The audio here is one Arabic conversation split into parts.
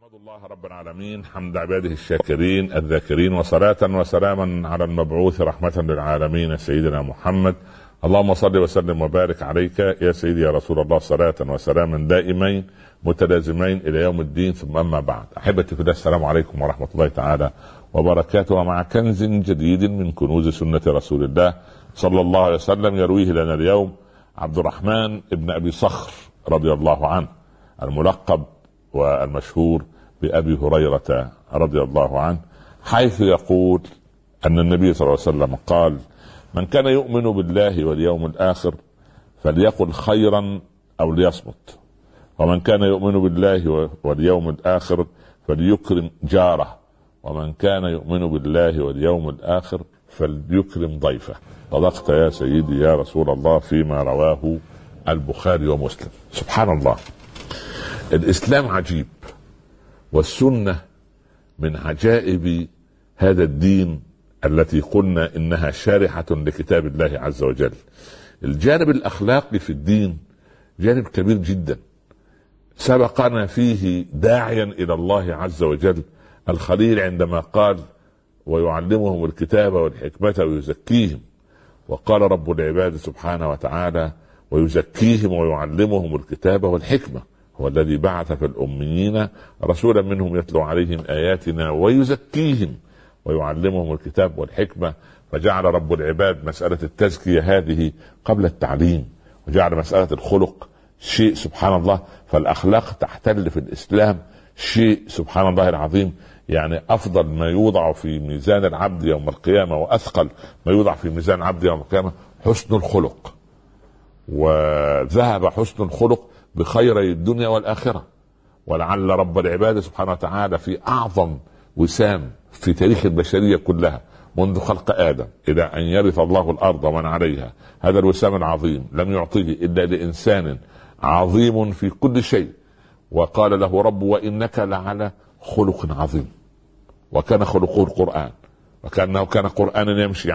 احمد الله رب العالمين حمد عباده الشاكرين الذاكرين، وصلاة وسلاما على المبعوث رحمة للعالمين سيدنا محمد. اللهم صل وسلم وبارك عليك يا سيدي يا رسول الله، صلاة وسلاما دائمين متلازمين الى يوم الدين. ثم اما بعد، احبتي في الله، السلام عليكم ورحمة الله تعالى وبركاته. ومع كنز جديد من كنوز سنة رسول الله صلى الله عليه وسلم يرويه لنا اليوم عبد الرحمن ابن ابي صخر رضي الله عنه، الملقب والمشهور بأبي هريرة رضي الله عنه، حيث يقول أن النبي صلى الله عليه وسلم قال: من كان يؤمن بالله واليوم الآخر فليقل خيرا أو ليصمت، ومن كان يؤمن بالله واليوم الآخر فليكرم جاره، ومن كان يؤمن بالله واليوم الآخر فليكرم ضيفه. صدقت يا سيدي يا رسول الله فيما رواه البخاري ومسلم. سبحان الله، الإسلام عجيب، والسنة من عجائب هذا الدين التي قلنا إنها شارحة لكتاب الله عز وجل. الجانب الأخلاقي في الدين جانب كبير جدا، سبقنا فيه داعيا إلى الله عز وجل الخليل عندما قال: ويعلمهم الكتاب والحكمة ويزكيهم. وقال رب العباد سبحانه وتعالى: ويزكيهم ويعلمهم الكتاب والحكمة. هو الذي بعث في الأميين رسولا منهم يتلو عليهم آياتنا ويزكيهم ويعلمهم الكتاب والحكمة. فجعل رب العباد مسألة التزكية هذه قبل التعليم، وجعل مسألة الخلق شيء سبحان الله. فالأخلاق تحتل في الإسلام شيء سبحان الله العظيم، يعني أفضل ما يوضع في ميزان العبد يوم القيامة وأثقل ما يوضع في ميزان العبد يوم القيامة حسن الخلق. وذهب حسن الخلق بخيري الدنيا والآخرة. ولعل رب العباد سبحانه وتعالى في أعظم وسام في تاريخ البشرية كلها منذ خلق آدم إلى أن يرث الله الأرض ومن عليها، هذا الوسام العظيم لم يعطيه إلا لإنسان عظيم في كل شيء. وقال له رب: وإنك لعلى خلق عظيم. وكان خلقه القرآن، وكأنه كان قرآنا يمشي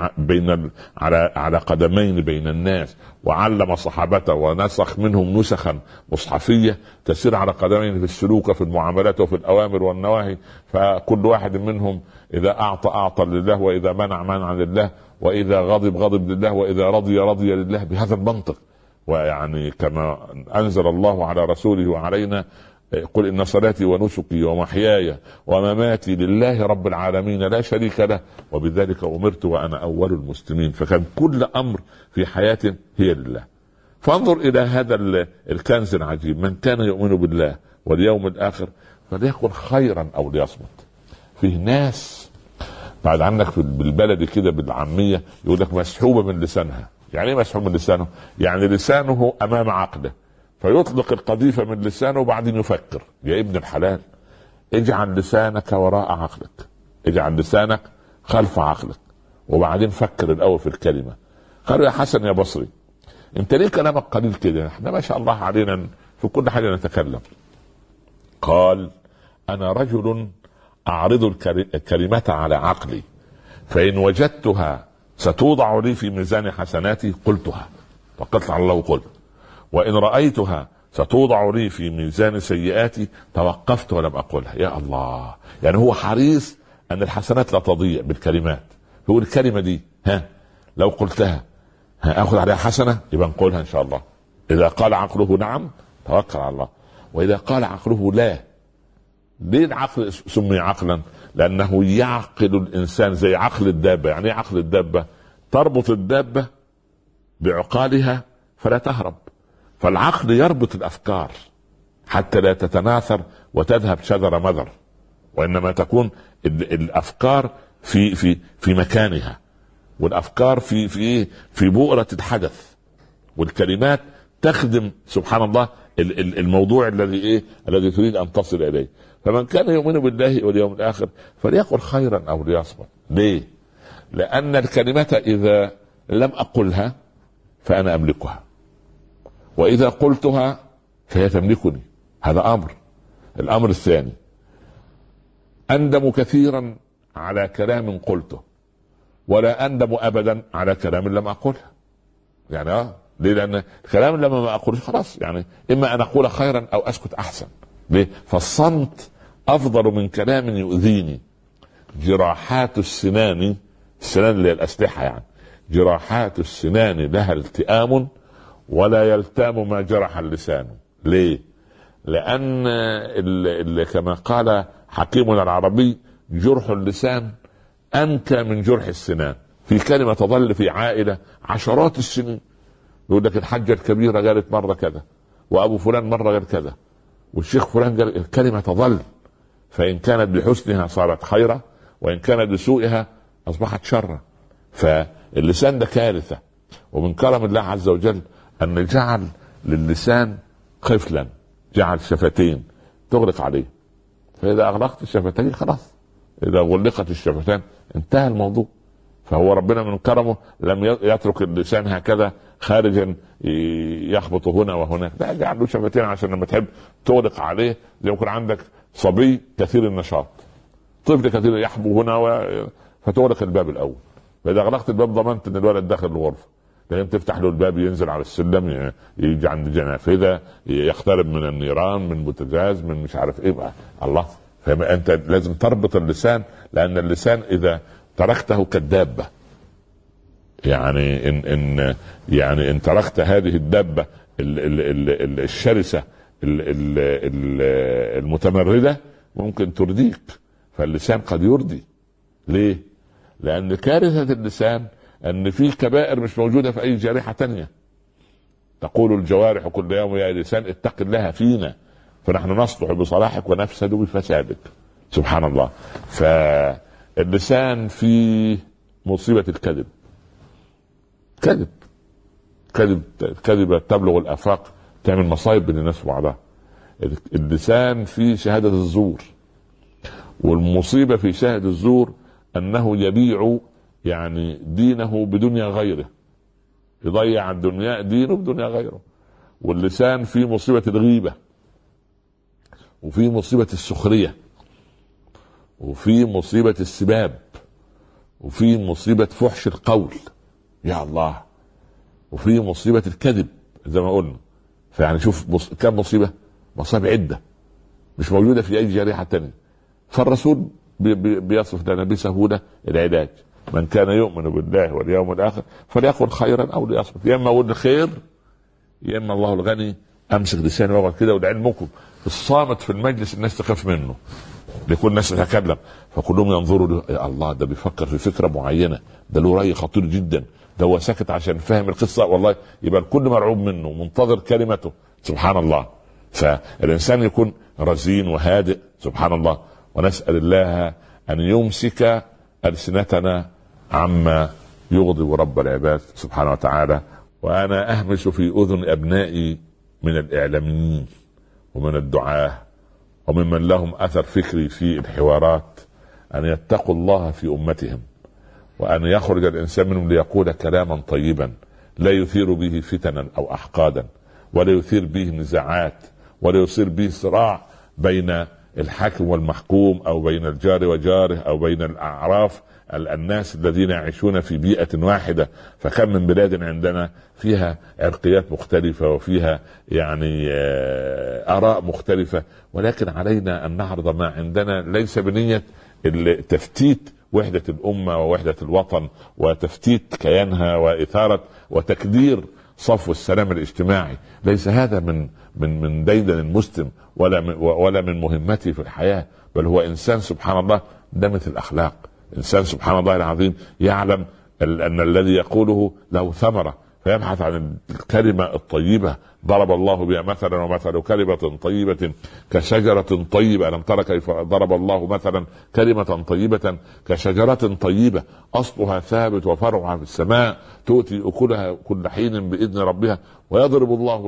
على قدمين بين الناس، وعلم صحابته ونسخ منهم نسخا مصحفية تسير على قدمين في السلوك في المعاملات وفي الأوامر والنواهي. فكل واحد منهم إذا أعطى لله، وإذا منع لله، وإذا غضب لله، وإذا رضي لله، بهذا المنطق. ويعني كما أنزل الله على رسوله وعلينا: قل إن صلاتي ونسكي ومحياي ومماتي لله رب العالمين لا شريك له وبذلك أمرت وأنا أول المسلمين. فكان كل أمر في حياته هي لله. فانظر إلى هذا الكنز العجيب: من كان يؤمن بالله واليوم الآخر فليقل خيرا أو ليصمت. فيه ناس بعد عنك بالبلد كده بالعامية يقول لك مسحوبة من لسانها. يعني ايه مسحوب من لسانه؟ يعني لسانه أمام عقله، فيطلق القذيفة من لسانه وبعدين يفكر. يا ابن الحلال، اجعل لسانك وراء عقلك، اجعل لسانك خلف عقلك، وبعدين فكر الأول في الكلمة. قالوا: يا حسن يا بصري، انت ليه كلامك قليل كده؟ احنا ما شاء الله علينا في كل حاجة نتكلم. قال: انا رجل اعرض الكلمة على عقلي، فإن وجدتها ستوضع لي في ميزان حسناتي قلتها، فقلت على الله وقلت، وإن رأيتها ستوضع لي في ميزان سيئاتي توقفت ولم أقولها. يا الله، يعني هو حريص أن الحسنات لا تضيع بالكلمات. هو الكلمة دي لو قلتها أخذ عليها حسنة، يبقى نقولها إن شاء الله. إذا قال عقله نعم توكل على الله، وإذا قال عقله لا. ليه العقل سمي عقلا؟ لأنه يعقل الإنسان زي عقل الدابة. يعني ايه عقل الدابة؟ تربط الدابة بعقالها فلا تهرب. فالعقل يربط الأفكار حتى لا تتناثر وتذهب شذر مذر، وإنما تكون الأفكار في مكانها، والأفكار في بؤرة الحدث، والكلمات تخدم سبحان الله الموضوع الذي تريد أن تصل إليه. فمن كان يؤمن بالله واليوم الآخر فليقل خيرا أو ليصمت. ليه؟ لأن الكلمة إذا لم أقلها فأنا أملكها، وإذا قلتها فهي تملكني. هذا أمر. الأمر الثاني: أندم كثيرا على كلام قلته، ولا أندم أبدا على كلام لم أقله. يعني ليه؟ لأن الكلام لما ما أقوله خلاص، يعني إما أن أقول خيرا أو أسكت أحسن. ليه؟ فالصمت افضل من كلام يؤذيني. جراحات السنان، السنان اللي هي الاسلحه يعني، جراحات السنان لها التئام ولا يلتام ما جرح اللسان. ليه؟ لان اللي كما قال حكيمنا العربي جرح اللسان انكى من جرح السنان. في كلمه تظل في عائله عشرات السنين، يقول لك الحجه الكبيره قالت مره كذا، وابو فلان مره قال كذا، والشيخ فلان قال. الكلمه تظل، فان كانت بحسنها صارت خيرا، وان كانت بسوءها اصبحت شرا. فاللسان ده كارثه. ومن كرم الله عز وجل ان جعل للسان قفلا، جعل شفتين تغلق عليه، فاذا اغلقت الشفتين خلاص، اذا غلقت الشفتان انتهى الموضوع. فهو ربنا من كرمه لم يترك اللسان هكذا خارجا يخبط هنا وهناك، لا، جعل له شفتين عشان لما تحب تغلق عليه. زي ما يكون عندك صبي كثير النشاط، طفل كثير يحبو هنا فتغلق الباب الاول، فاذا اغلقت الباب ضمنت ان الولد داخل الغرفه. لكن تفتح له الباب ينزل على السلم، يجي عند جنافذه، يقترب من النيران، من بوتاجاز، من مش عارف ايه بقى. الله، فانت لازم تربط اللسان، لان اللسان اذا تركته كالدابه، يعني ان تركت هذه الدابه الشرسه المتمرده ممكن ترديك. فاللسان قد يردي. ليه؟ لان كارثه اللسان ان في كبائر مش موجوده في اي جارحه تانية. تقول الجوارح كل يوم يا لسان اتق الله فينا، فنحن نصلح بصلاحك ونفسد بفسادك. سبحان الله. فاللسان في مصيبه الكذب، كذبة تبلغ الآفاق، تعمل مصايب بين الناس وبعضها. اللسان في شهادة الزور، والمصيبة في شهادة الزور أنه يبيع يعني دينه بدنيا غيره، يضيع الدنيا دينه بدنيا غيره. واللسان في مصيبة الغيبة، وفي مصيبة السخرية، وفي مصيبة السباب، وفي مصيبة فحش القول، يا الله، وفي مصيبة الكذب زي ما قلنا. فيعني شوف كم مصيبة، مصائب عدة مش موجودة في أي جريحة تانية. فالرسول بيصف لنا بسهولة العلاج: من كان يؤمن بالله واليوم الآخر فليقل خيرا أو ليصمت. يا إما أقول الخير يا إما الله الغني أمسك لساني وأقعد كده. ولعلمكم الصامت في المجلس الناس تخاف منه، لكل الناس تتكلم فكلهم ينظروا له، يا الله ده بيفكر في فكرة معينة، ده له رأي خطير جدا، ده هو ساكت عشان فهم القصة، والله يبقى الكل مرعوب منه منتظر كلمته. سبحان الله. فالإنسان يكون رزين وهادئ. سبحان الله. ونسأل الله أن يمسك ألسنتنا عما يغضب رب العباد سبحانه وتعالى. وأنا أهمس في أذن أبنائي من الإعلاميين ومن الدعاة وممن لهم أثر فكري في الحوارات أن يتقوا الله في أمتهم، وأن يخرج الإنسان منهم ليقول كلاما طيبا لا يثير به فتنا أو أحقادا، ولا يثير به نزاعات، ولا يصير به صراع بين الحاكم والمحكوم، أو بين الجار وجاره، أو بين الأعراف الناس الذين يعيشون في بيئة واحدة. فكم من بلاد عندنا فيها عرقيات مختلفة وفيها يعني آراء مختلفة، ولكن علينا أن نعرض ما عندنا ليس بنية التفتيت وحدة الأمة ووحدة الوطن وتفتيت كيانها وإثارة وتكدير صفو السلام الاجتماعي. ليس هذا من ديدن المسلم ولا من مهمته في الحياة، بل هو إنسان سبحان الله دمة الأخلاق، إنسان سبحان الله العظيم يعلم أن الذي يقوله له ثمرة، فيبحث عن الكلمة الطيبة. ضرب الله بها مثلا ومثل كلمة طيبة كشجرة طيبة. ألم ترى كيف ضرب الله مثلا كلمة طيبة كشجرة طيبة أصلها ثابت وفرعها في السماء تؤتي أكلها كل حين بإذن ربها ويضرب الله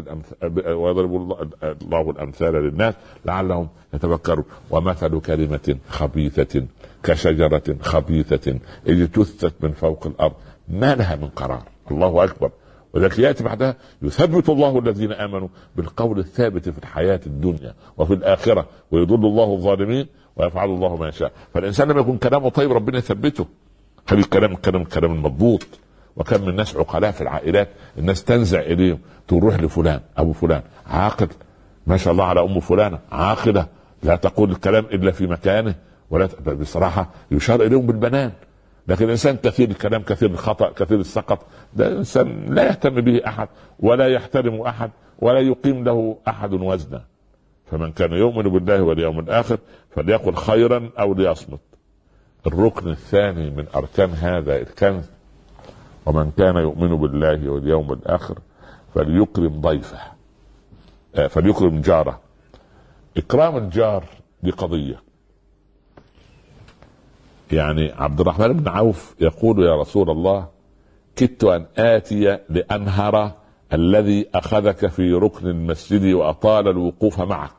الأمثال للناس لعلهم يتفكرون. ومثل كلمة خبيثة كشجرة خبيثة اجتثت من فوق الأرض ما لها من قرار. الله أكبر. وذلك يأتي بعدها يثبت الله الذين آمنوا بالقول الثابت في الحياة الدنيا وفي الآخرة ويضل الله الظالمين ويفعل الله ما يشاء. فالإنسان لما يكون كلامه طيب ربنا يثبته. هذه كلام المضبوط. وكم من الناس عقلاء في العائلات الناس تنزع إليهم، تروح لفلان أبو فلان عاقل ما شاء الله على أم فلانة عاقلة لا تقول الكلام الا في مكانه، ولا بصراحه يشار اليهم بالبنان. لكن الانسان كثير الكلام، كثير الخطا، كثير السقط، ده انسان لا يهتم به احد ولا يحترم احد ولا يقيم له احد وزنا. فمن كان يؤمن بالله واليوم الاخر فليقل خيرا او ليصمت. الركن الثاني من اركان هذا الكنز: ومن كان يؤمن بالله واليوم الاخر فليكرم ضيفه، فليكرم جاره. اكرام الجار دي قضيه. يعني عبد الرحمن بن عوف يقول: يا رسول الله، كدت ان اتي لانهر الذي اخذك في ركن المسجد واطال الوقوف معك.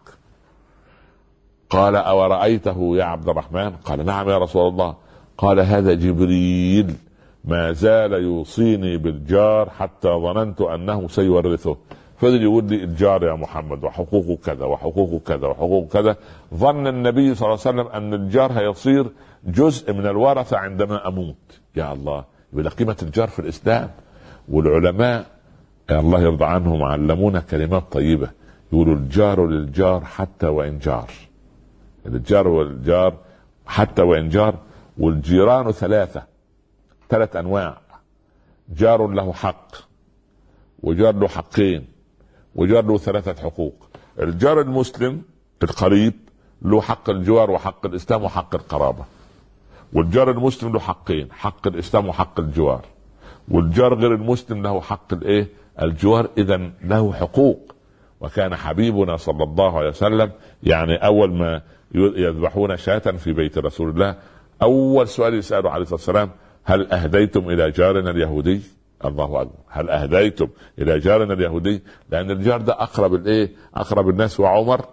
قال: أورأيته يا عبد الرحمن؟ قال: نعم يا رسول الله. قال: هذا جبريل ما زال يوصيني بالجار حتى ظننت أنه سيورثه. فضل يقول لي: الجار يا محمد وحقوقه كذا وحقوقه كذا وحقوقه كذا. ظن النبي صلى الله عليه وسلم أن الجار هيصير جزء من الورثة عندما أموت. يا الله، بلا قيمة الجار في الإسلام. والعلماء الله يرضى عنهم علمونا كلمات طيبة، يقولوا: الجار للجار حتى وإن جار. الجار والجار حتى وإن جار. والجيران ثلاث أنواع: جار له حق، وجار له حقين، وجار له 3 حقوق. الجار المسلم القريب له حق الجوار وحق الإسلام وحق القرابة. والجار المسلم له حقين: حق الإسلام وحق الجوار. والجار غير المسلم له حق الجوار، إذن له حقوق. وكان حبيبنا صلى الله عليه وسلم يعني أول ما يذبحون شاة في بيت رسول الله أول سؤال يسأله عليه الصلاة والسلام: هل أهديتم إلى جارنا اليهودي؟ الله أكبر، هل أهديتم إلى جارنا اليهودي؟ لأن الجار ده أقرب الناس. وعمر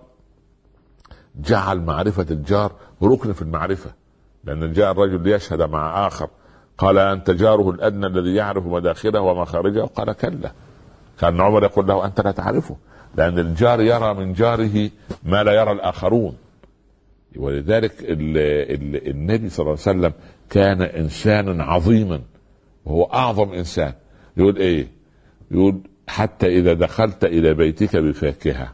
جعل معرفة الجار ركن في المعرفة، لأن جاء الرجل ليشهد مع آخر، قال: أنت جاره الأدنى الذي يعرف مداخله ومخارجه؟ قال: كلا. كان عمر يقول له: أنت لا تعرفه، لأن الجار يرى من جاره ما لا يرى الآخرون. ولذلك النبي صلى الله عليه وسلم كان إنسانا عظيما، وهو أعظم إنسان. يقول إيه؟ يقول: حتى إذا دخلت إلى بيتك بفاكهة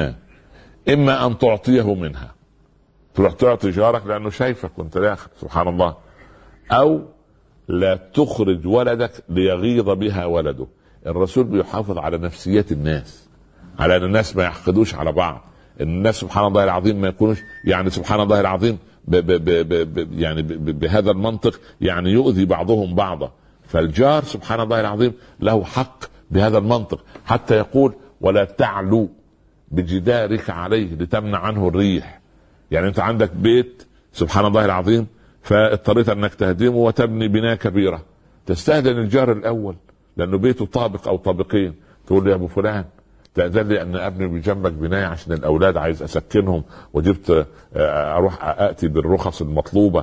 إما أن تعطيه منها، تروح تعطي جارك لأنه شايفك وانت داخل، سبحان الله، أو لا تخرج ولدك ليغيظ بها ولده. الرسول بيحافظ على نفسيات الناس، على أن الناس ما يحقدوش على بعض، الناس سبحان الله العظيم ما يكونوش يعني سبحان الله العظيم يعني بهذا المنطق يعني يؤذي بعضهم بعضا. فالجار سبحان الله العظيم له حق بهذا المنطق، حتى يقول: ولا تعلو بجدارك عليه لتمنع عنه الريح. يعني انت عندك بيت سبحان الله العظيم، فاضطريت انك تهدمه وتبني بناء كبيرة، تستهدن الجار الاول لانه بيته طابق او طابقين، تقول له: يا ابو فلان تأذن لي ان ابني بجنبك بنايه عشان الاولاد عايز اسكنهم، وجبت اروح اتي بالرخص المطلوبه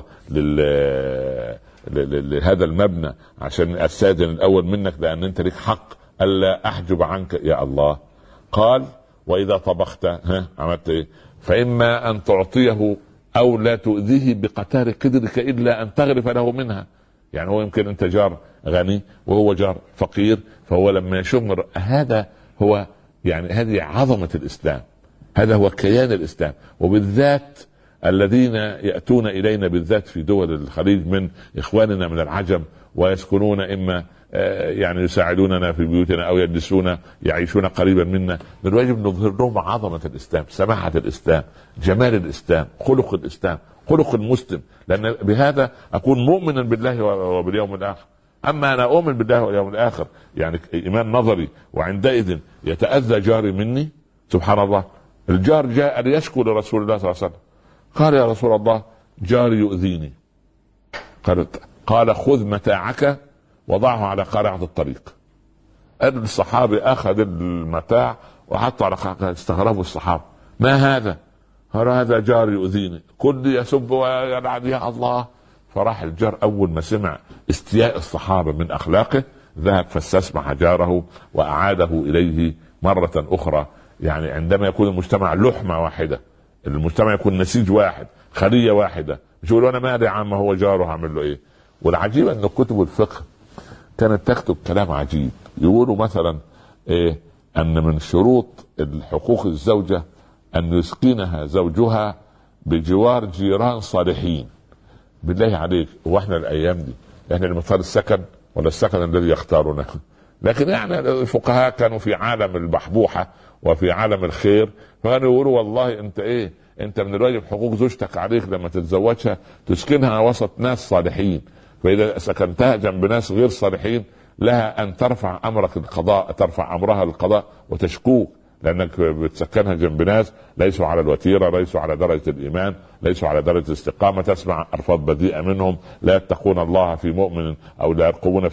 لهذا المبنى عشان استاذن الاول منك، لان انت لك حق الا احجب عنك. يا الله. قال: واذا طبخت عملت ايه؟ فاما ان تعطيه او لا تؤذيه بقتار قدرك الا ان تغرف له منها. يعني هو يمكن انت جار غني وهو جار فقير، فهو لما يشمر هذا هو يعني هذه عظمة الإسلام، هذا هو كيان الإسلام. وبالذات الذين يأتون إلينا بالذات في دول الخليج من إخواننا من العجم ويسكنون إما يعني يساعدوننا في بيوتنا أو يجلسون يعيشون قريبا منا، من الواجب نظهر لهم عظمة الإسلام، سماحة الإسلام، جمال الإسلام، خلق الإسلام، خلق المسلم، لأن بهذا أكون مؤمنا بالله وباليوم الآخر. أما أنا أؤمن بالله واليوم الآخر يعني إيمان نظري، وعندئذ يتأذى جاري مني، سبحان الله. الجار جاء ليشكو لرسول الله صلى الله عليه وسلم، قال: يا رسول الله، جاري يؤذيني. قال: خذ متاعك وضعه على قارعة الطريق. الصحابي أخذ المتاع وحطه على قارعة. استغربوا الصحابة: ما هذا؟ قال: هذا جاري يؤذيني. كل يسب ويلعن. يا الله. فراح الجار أول ما سمع استياء الصحابة من أخلاقه ذهب فاستسمح جاره وأعاده إليه مرة أخرى. يعني عندما يكون المجتمع لحمة واحدة، المجتمع يكون نسيج واحد، خلية واحدة، مش يقولوا أنا مالي عم هو جاره هعمل له إيه. والعجيب أن كتب الفقه كانت تكتب كلام عجيب، يقولوا مثلا إيه؟ أن من شروط حقوق الزوجة أن يسكنها زوجها بجوار جيران صالحين. بالله عليك، واحنا الأيام دي احنا اللي بنختار السكن ولا السكن الذي يختارنا؟ لكن يعني الفقهاء كانوا في عالم البحبوحة وفي عالم الخير، فكانوا يقولوا والله انت ايه، انت من الواجب حقوق زوجتك عليك لما تتزوجها تسكنها وسط ناس صالحين، فاذا سكنتها جنب ناس غير صالحين لها ان ترفع امرك القضاء، ترفع امرها للقضاء وتشكوك، لانك بتسكنها جنب ناس ليسوا على الوتيره، ليسوا على درجه الايمان، ليسوا على درجه الاستقامه، تسمع الفاظ بذيئه منهم، لا يتقون الله في مؤمن او لا يرقبون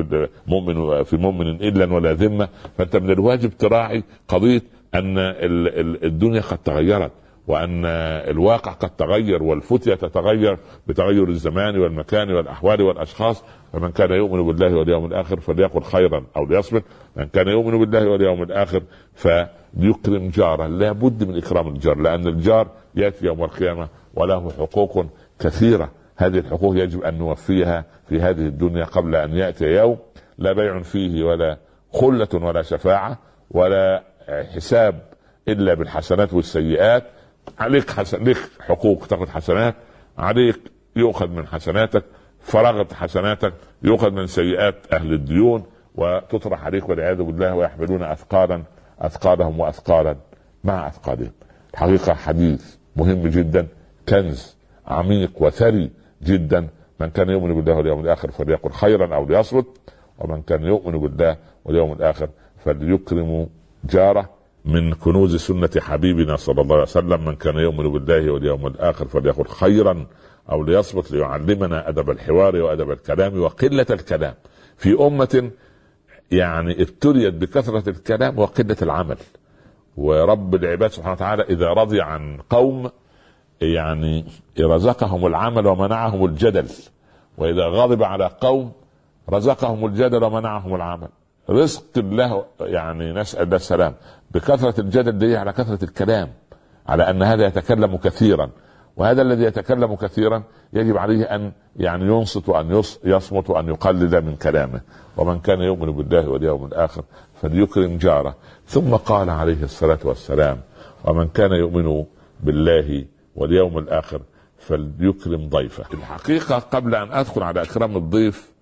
في مؤمن الا ولا ذمه. فانت من الواجب تراعي قضيه ان الدنيا قد تغيرت، وان الواقع قد تغير، والفتية تتغير بتغير الزمان والمكان والاحوال والاشخاص. فمن كان يؤمن بالله واليوم الاخر فليقل خيرا او ليصمت، من كان يؤمن بالله واليوم الاخر فليكرم جاره. لا بد من اكرام الجار، لان الجار ياتي يوم القيامه وله حقوق كثيره، هذه الحقوق يجب ان نوفيها في هذه الدنيا قبل ان ياتي يوم لا بيع فيه ولا خله ولا شفاعه ولا حساب الا بالحسنات والسيئات. عليك لك حقوق تاخذ حسنات، عليك يؤخذ من حسناتك، فرغت حسناتك يؤخذ من سيئات اهل الديون وتطرح عليك والعياذ بالله، ويحملون اثقالهم واثقالا مع اثقالهم. الحقيقه حديث مهم جدا، كنز عميق وثري جدا. من كان يؤمن بالله واليوم الاخر فليقل خيرا او ليصمت، ومن كان يؤمن بالله واليوم الاخر فليكرم جاره. من كنوز سنة حبيبنا صلى الله عليه وسلم: من كان يؤمن بالله واليوم الآخر فليقل خيرا أو ليصمت، ليعلمنا أدب الحوار وأدب الكلام وقلة الكلام في أمة يعني ابتليت بكثرة الكلام وقلة العمل. ورب العباد سبحانه وتعالى إذا رضي عن قوم يعني رزقهم العمل ومنعهم الجدل، وإذا غضب على قوم رزقهم الجدل ومنعهم العمل. رزق الله يعني نسأل الله السلام. بكثرة الجدل دي على كثرة الكلام، على أن هذا يتكلم كثيرا، وهذا الذي يتكلم كثيرا يجب عليه أن يعني ينصت وأن يصمت وأن يقلل من كلامه. ومن كان يؤمن بالله واليوم الآخر فليكرم جاره. ثم قال عليه الصلاة والسلام: ومن كان يؤمن بالله واليوم الآخر فليكرم ضيفه. الحقيقة قبل أن أدخل على إكرام الضيف،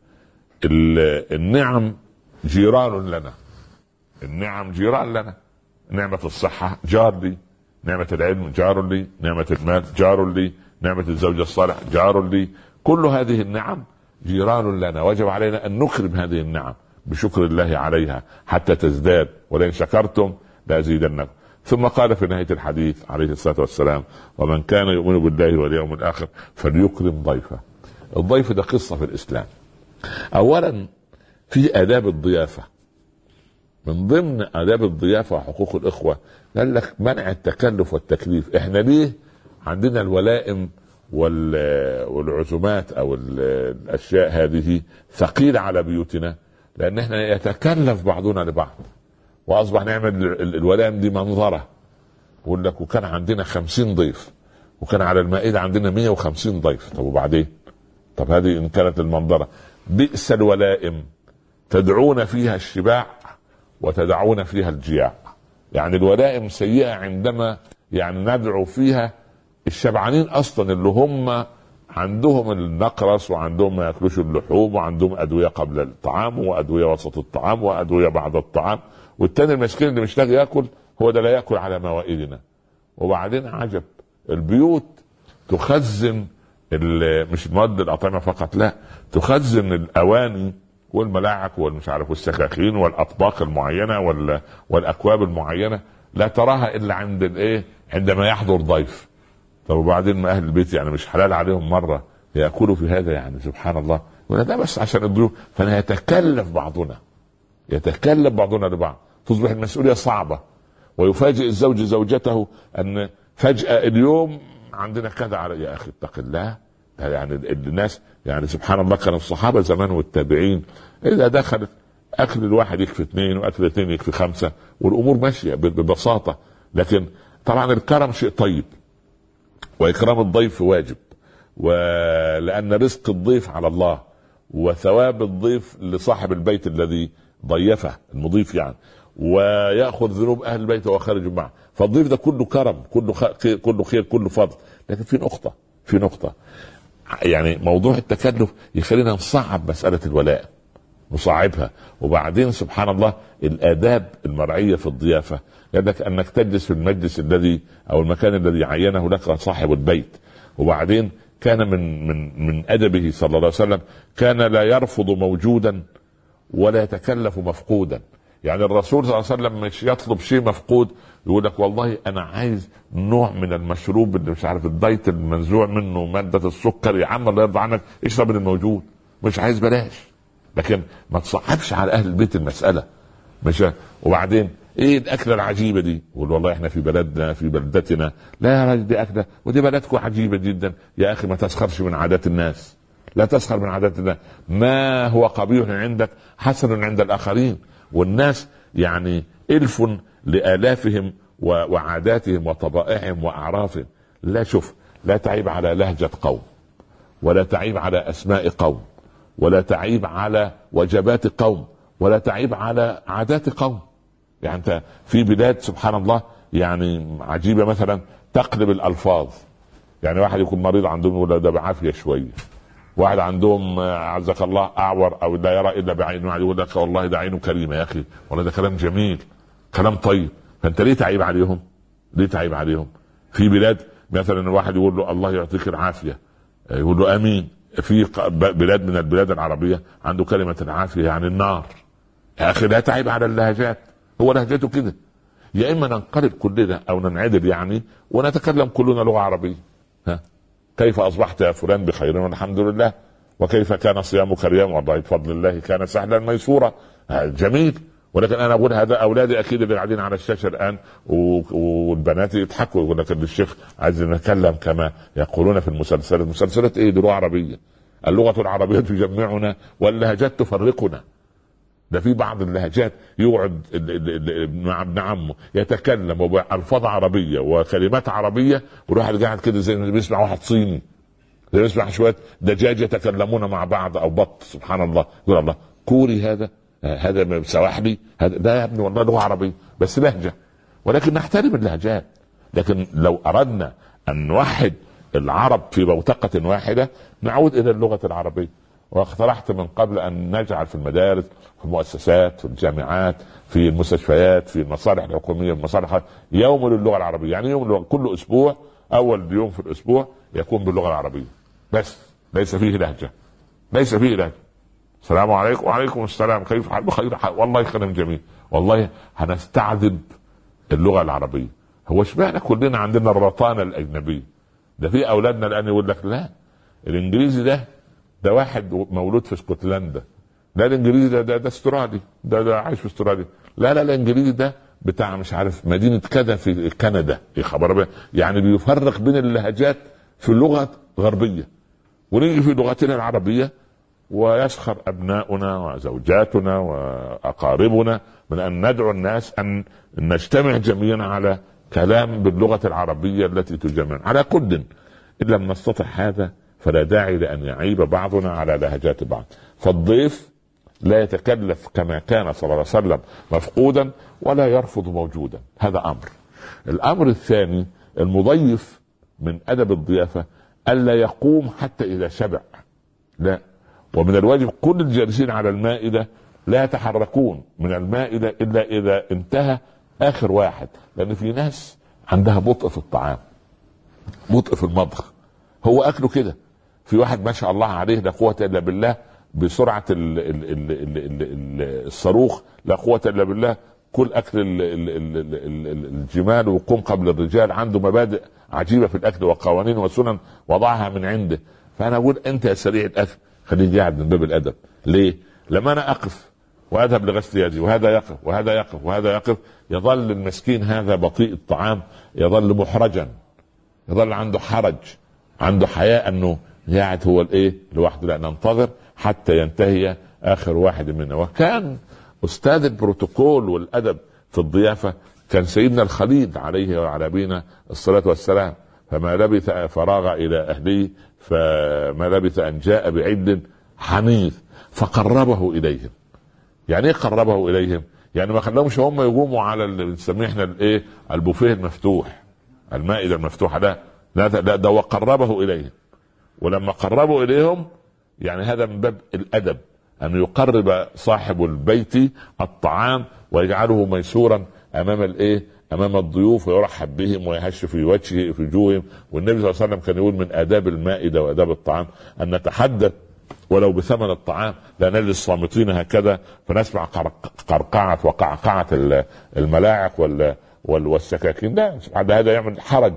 النعم جيران لنا، النعم جيران لنا. نعمة الصحة جار لي، نعمة العلم جار لي، نعمة المال جار لي، نعمة الزوجة الصالح جار لي. كل هذه النعم جيران لنا، وجب علينا أن نكرم هذه النعم بشكر الله عليها حتى تزداد، ولئن شكرتم لأزيدنكم. ثم قال في نهاية الحديث عليه الصلاة والسلام: ومن كان يؤمن بالله واليوم الآخر فليكرم ضيفه. الضيف ده قصة في الإسلام. أولا في آداب الضيافة، من ضمن آداب الضيافة وحقوق الإخوة قال لك منع التكلف والتكليف. احنا ليه عندنا الولائم والعزومات او الاشياء هذه ثقيلة على بيوتنا؟ لان احنا يتكلف بعضنا لبعض، واصبح نعمل الولائم دي منظرة. يقول لك وكان عندنا 50 ضيف، وكان على المائدة عندنا 150 ضيف. طب وبعدين؟ طب هذه ان كانت المنظرة. بئس الولائم تدعون فيها الشباع وتدعون فيها الجياع. يعني الولائم سيئة عندما يعني ندعو فيها الشبعانين اصلا، اللي هم عندهم النقرس وعندهم ما ياكلوش اللحوم وعندهم ادوية قبل الطعام وادوية وسط الطعام وادوية بعد الطعام، والتاني المسكين اللي مش لاقي ياكل هو ده لا ياكل على موائدنا. وبعدين عجب، البيوت تخزن مش مواد الاطعمة فقط، لا، تخزن الاواني والملاعق والمش عارف والسكاكين والاطباق المعينه والاكواب المعينه، لا تراها الا عند عندما يحضر ضيف. طب وبعدين ما اهل البيت يعني مش حلال عليهم مره ياكلوا في هذا؟ يعني سبحان الله. ولا ده بس عشان الضيوف، فنتكلف بعضنا لبعض، تصبح المسؤوليه صعبه. ويفاجئ الزوج زوجته ان فجاه اليوم عندنا كذا على، يا اخي اتق الله. يعني الناس يعني سبحان الله، كان الصحابة زمان والتابعين إذا دخلت أكل الواحد يكفي 2، وأكل 2 يكفي 5، والأمور ماشية ببساطة. لكن طبعا الكرم شيء طيب، وإكرام الضيف واجب، ولأن رزق الضيف على الله، وثواب الضيف لصاحب البيت الذي ضيفه، المضيف يعني، ويأخذ ذنوب أهل البيت وخارج معه. فالضيف ده كله كرم، كله خير، كله فضل. لكن في نقطة يعني موضوع التكلف يخلينا نصعب مسألة الولاء، نصعبها. وبعدين سبحان الله الآداب المرعية في الضيافة يدك أنك تجلس في المجلس الذي أو المكان الذي عينه لك صاحب البيت. وبعدين كان من أدبه صلى الله عليه وسلم كان لا يرفض موجودا ولا يتكلف مفقودا. يعني الرسول صلى الله عليه وسلم مش يطلب شيء مفقود، يقول لك والله انا عايز نوع من المشروب اللي مش عارف الدايت المنزوع منه ماده السكر، يا عم الله يرضى عنك اشرب من الموجود، مش عايز بلاش. لكن ما تصعبش على اهل البيت المساله. مش وبعدين ايه الاكله العجيبه دي؟ يقول والله احنا في بلدنا في بلدتنا. لا يا راجل دي اكله ودي بلدكم عجيبه جدا. يا اخي ما تسخرش من عادات الناس، لا تسخر من عادات الناس. ما هو قبيح عندك حسن عند الاخرين. والناس يعني الف لآلافهم وعاداتهم وطبائعهم واعرافهم. لا شوف، لا تعيب على لهجة قوم، ولا تعيب على اسماء قوم، ولا تعيب على وجبات قوم، ولا تعيب على عادات قوم. يعني انت في بلاد سبحان الله يعني عجيبة، مثلا تقلب الالفاظ. يعني واحد يكون مريض عندهم يقول ده بعافية شوية، واحد عندهم عزك الله اعور او لا يرى الا بعينه، واحد يقول لك والله ده عينه كريمه. يا اخي والله ده كلام جميل، كلام طيب. فانت ليه تعيب عليهم؟ ليه تعيب عليهم؟ في بلاد مثلا الواحد يقول له الله يعطيك العافيه يقول له امين. في بلاد من البلاد العربيه عنده كلمه العافيه يعني النار. يا اخي لا تعيب على اللهجات، هو لهجته كده. يا اما ننقلب كلنا او ننعدل يعني ونتكلم كلنا لغه عربيه. ها كيف اصبحت يا فلان؟ بخير والحمد لله. وكيف كان صيامك اليوم؟ والله بفضل الله كان سهلا ميسورا. جميل. ولكن انا اقول هذا اولادي اكيد اللي قاعدين على الشاشه الان والبنات يضحكوا يقول لك الشيخ عايز نتكلم كما يقولون في المسلسلات ايه دي لغه عربيه؟ اللغه العربيه تجمعنا واللهجات تفرقنا. ده في بعض اللهجات يقعد مع ابن عمه يتكلم بألفاظ عربيه وكلمات عربيه، والواحد قاعد كده زي ما بيسمع واحد صيني، زي بيسمع شويه دجاج يتكلمون مع بعض او بط. سبحان الله، يقول الله كوري هذا سواحلي، هذا ده يا ابني والله لغه عربيه بس لهجه. ولكن نحترم اللهجات. لكن لو اردنا ان نوحد العرب في بوتقه واحده نعود الى اللغه العربيه. واقترحت من قبل ان نجعل في المدارس، في المؤسسات، في الجامعات، في المستشفيات، في المصالح الحكوميه، المصالح يوم للغه العربيه. يعني يوم اللغة. كل اسبوع اول يوم في الاسبوع يكون باللغه العربيه بس، ليس فيه لهجه، ليس فيه لهجه. السلام عليكم. وعليكم السلام، كيف حال؟ بخير حال والله، كلام جميل والله. هنستعذب اللغه العربيه. هو اشمعنى كلنا عندنا الرطانه الاجنبيه؟ ده في اولادنا الان يقول لك لا الانجليزي ده واحد مولود في اسكتلندا، لا الانجليزي ده استرالي، ده عايش في استراليا. لا الانجليزي ده بتاع مش عارف مدينه كذا في كندا. يا خبر، يعني بيفرق بين اللهجات في اللغه الغربيه. ونيجي في لغتنا العربيه ويسخر ابناؤنا وزوجاتنا واقاربنا من ان ندعو الناس ان نجتمع جميعا على كلام باللغه العربيه التي تجمع. على كل ان لم نستطع هذا فلا داعي لان يعيب بعضنا على لهجات بعض. فالضيف لا يتكلف كما كان صلى الله عليه وسلم مفقودا ولا يرفض موجودا. هذا امر. الامر الثاني المضيف من ادب الضيافه الا يقوم حتى اذا شبع. لا، ومن الواجب كل الجالسين على المائده لا يتحركون من المائده الا اذا انتهى اخر واحد. لان في ناس عندها بطء في الطعام، بطء في المضغ، هو اكله كده. في واحد ما شاء الله عليه لا قوه الا بالله بسرعه الصاروخ، لا قوه الا بالله. كل اكل الجمال وقوم قبل الرجال. عنده مبادئ عجيبه في الاكل وقوانين وسنن وضعها من عنده. فانا اقول انت يا سريع الاكل خليه قاعد من باب الادب. ليه؟ لما انا اقف واذهب لغسل يدي وهذا يقف وهذا يقف وهذا يقف، يظل المسكين هذا بطيء الطعام، يظل محرجا، يظل عنده حرج، عنده حياء انه قاعد هو الايه لوحده. لا، ننتظر حتى ينتهي اخر واحد منا. وكان استاذ البروتوكول والادب في الضيافه كان سيدنا الخليل عليه وعلى نبينا الصلاه والسلام. فما لبث فراغ الى اهله، فما لبث ان جاء بعجل حنيذ فقربه اليهم. يعني ايه قربه اليهم؟ يعني ما خلاهمش هم يقوموا على اللي بنسميه احنا الايه البوفيه المفتوح، المائده المفتوحه ده، لا ده وقربه اليهم. ولما قربوا اليهم يعني هذا من باب الادب، ان يقرب صاحب البيت الطعام ويجعله ميسورا امام الايه امام الضيوف، ويرحب بهم ويهش في وجوههم. والنبي صلى الله عليه وسلم كان يقول من آداب المائدة وآداب الطعام أن نتحدث ولو بثمن الطعام، لا نجلس صامتين هكذا فنسمع قرقعة وقعقعة الملاعق والسكاكين. لا، هذا يعمل حرج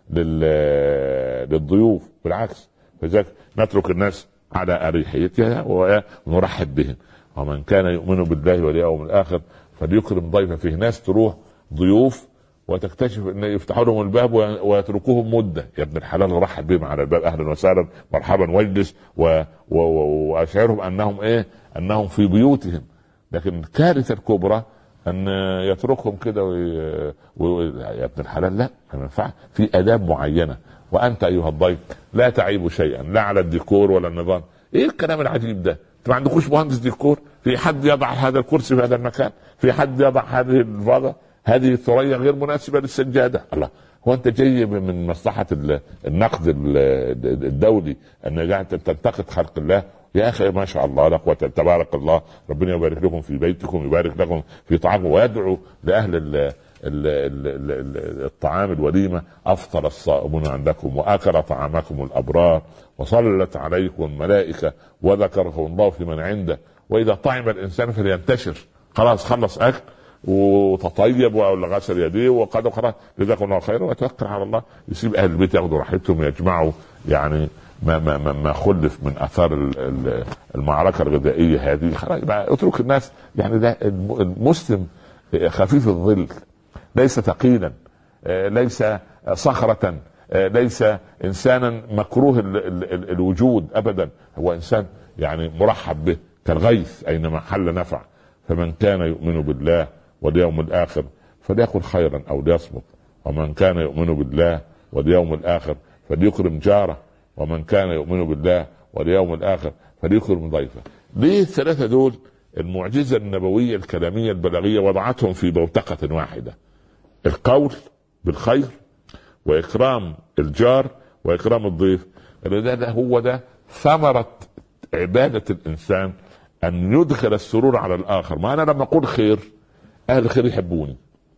للضيوف، بالعكس. فذلك نترك الناس على أريحيتها ونرحب بهم. ومن كان يؤمن بالله واليوم الآخر فليكرم ضيفه. فيه ناس تروح ضيوف وتكتشف ان يفتحوا لهم الباب ويتركوهم مده. يا ابن الحلال رحب بهم على الباب، اهلا وسهلا مرحبا واجلس واشعرهم انهم انهم في بيوتهم. لكن الكارثه الكبرى ان يتركهم كده يا ابن الحلال، لا، ما ينفعش. في اداب معينه. وانت ايها الضيف لا تعيب شيئا، لا على الديكور ولا النظام. ايه الكلام العجيب ده؟ انتوا ما عندكوش مهندس ديكور؟ في حد يضع هذا الكرسي في هذا المكان؟ في حد يضع هذه الفاضه؟ هذه الثريا غير مناسبه للسجاده. الله، هو انت جاي من مصلحه النقد الدولي ان قاعد تنتقد خلق الله؟ يا اخي ما شاء الله لا قوه، تبارك الله، ربنا يبارك لكم في بيتكم، يبارك لكم في طعامكم، ويدعو لاهل الطعام الوليمه: افطر الصائمون عندكم واكل طعامكم الابرار وصلت عليكم الملائكه وذكركم الله في من عنده، واذا طعم الانسان فلينتشر. خلاص، خلص اكل وتطيب ولا غسل يديه وقد خلاص، جزاكم الله خيرا، ويتوكل على الله. يسيب اهل البيت ياخذوا راحتهم، يجمعوا يعني ما خلف من اثار المعركه الغذائيه هذه. خلاص اترك الناس. يعني ده المسلم خفيف الظل، ليس ثقيلا، ليس صخرة، ليس انسانا مكروه الوجود ابدا. هو انسان يعني مرحب به كالغيث اينما حل نفع. فمن كان يؤمن بالله واليوم الاخر فليقل خيرا او ليصمت، ومن كان يؤمن بالله واليوم الاخر فليكرم جاره، ومن كان يؤمن بالله واليوم الاخر فليكرم ضيفه. ليه الثلاثه دول المعجزه النبويه الكلاميه البلاغيه وضعتهم في بوتقه واحده: القول بالخير واكرام الجار واكرام الضيف. ده هو ده ثمره عباده الانسان، ان يدخل السرور على الاخر. ما انا لما اقول خير، اهل الخير يحبوني،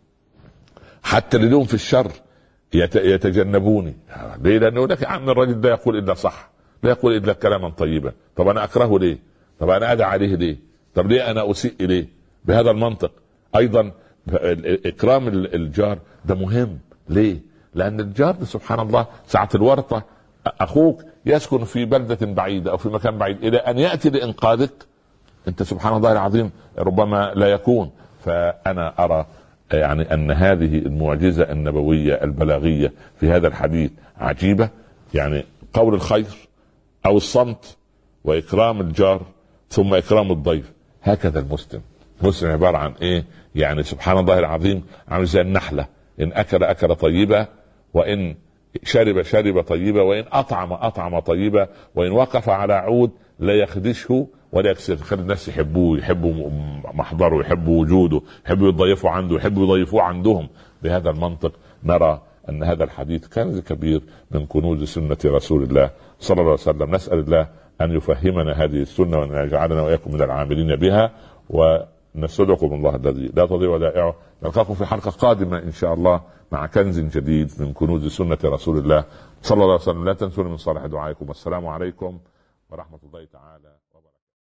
حتى اللي لهم في الشر يتجنبوني. ليه؟ لانه لك يا عم الراجل ده يقول الا صح، لا يقول الا كلاما طيبا. طب انا اكرهه ليه؟ طب انا ادعى عليه ليه؟ طب ليه انا اسيء اليه؟ بهذا المنطق ايضا اكرام الجار ده مهم. ليه؟ لان الجار سبحان الله ساعة الورطة اخوك يسكن في بلدة بعيدة او في مكان بعيد، الى ان يأتي لانقاذك انت سبحان الله العظيم ربما لا يكون. فانا ارى يعني ان هذه المعجزة النبوية البلاغية في هذا الحديث عجيبة. يعني قول الخير او الصمت واكرام الجار ثم اكرام الضيف. هكذا المسلم عبارة عن ايه؟ يعني سبحان الله العظيم عامل زي النحلة، ان اكل طيبة، وان شرب طيبة، وان اطعم طيبة، وان وقف على عود لا يخدشه ولا يكسر. خلي الناس يحبوا محضره، يحبوا وجوده، يحبوا يضيفوا عنده، يحبوا يضيفوه عندهم. بهذا المنطق نرى ان هذا الحديث كنز كبير من كنوز سنة رسول الله صلى الله عليه وسلم. نسأل الله ان يفهمنا هذه السنة وان يجعلنا واياكم من العاملين بها. ونستودعكم الله الذي لا تضيع ودائعه. نلقاكم في حلقة قادمة ان شاء الله مع كنز جديد من كنوز سنة رسول الله صلى الله عليه وسلم. لا تنسون من صالح دعائكم. والسلام عليكم ورحمة الله تعالى.